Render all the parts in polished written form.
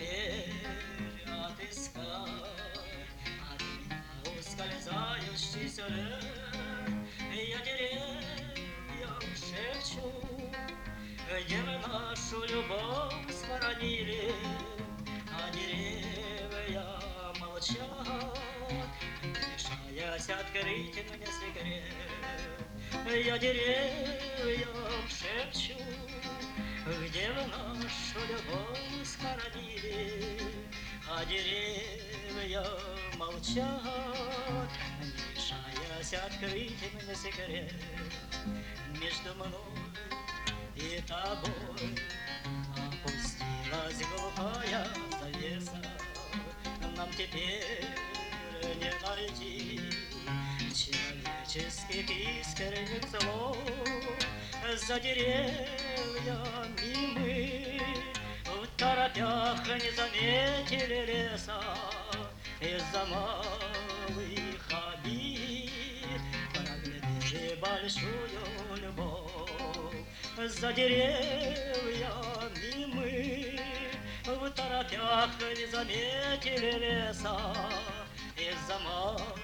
теперь отыскать от меня ускользающий сюжет. Я деревьям шепчу, где мы нашу любовь схоронили, а деревья молчат, решаясь открыть мне секрет. Я деревьям шепчу, где вы нашу любовь схоронили, а деревья молчат, не решаясь открыть мне секрет. Между мной и тобой опустилась глухая завеса. Нам теперь не найти человеческих искренних слов. За деревьями мы в торопях не заметили леса. Из-за малых обид проглядели большую любовь. За деревьями мы в торопях не заметили леса. Из-за малых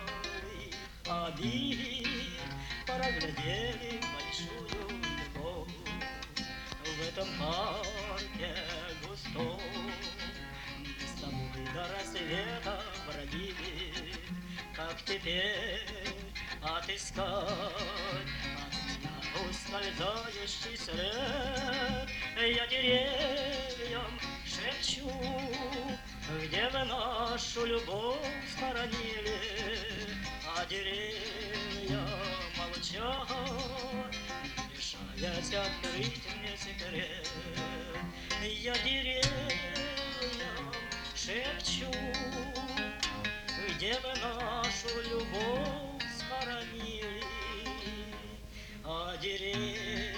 обид проглядели большую любовь. В этом парке густом мы с тобой до рассвета бродили. Как теперь отыскать от меня ускользающий след? Я деревьям шепчу, где вы нашу любовь схоронили, а деревья молчат, решаясь открыть мне секрет. Я деревьям шепчу, где вы нашу любовь схоронили, а деревья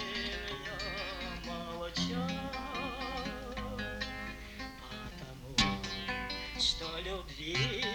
молчат, потому что любви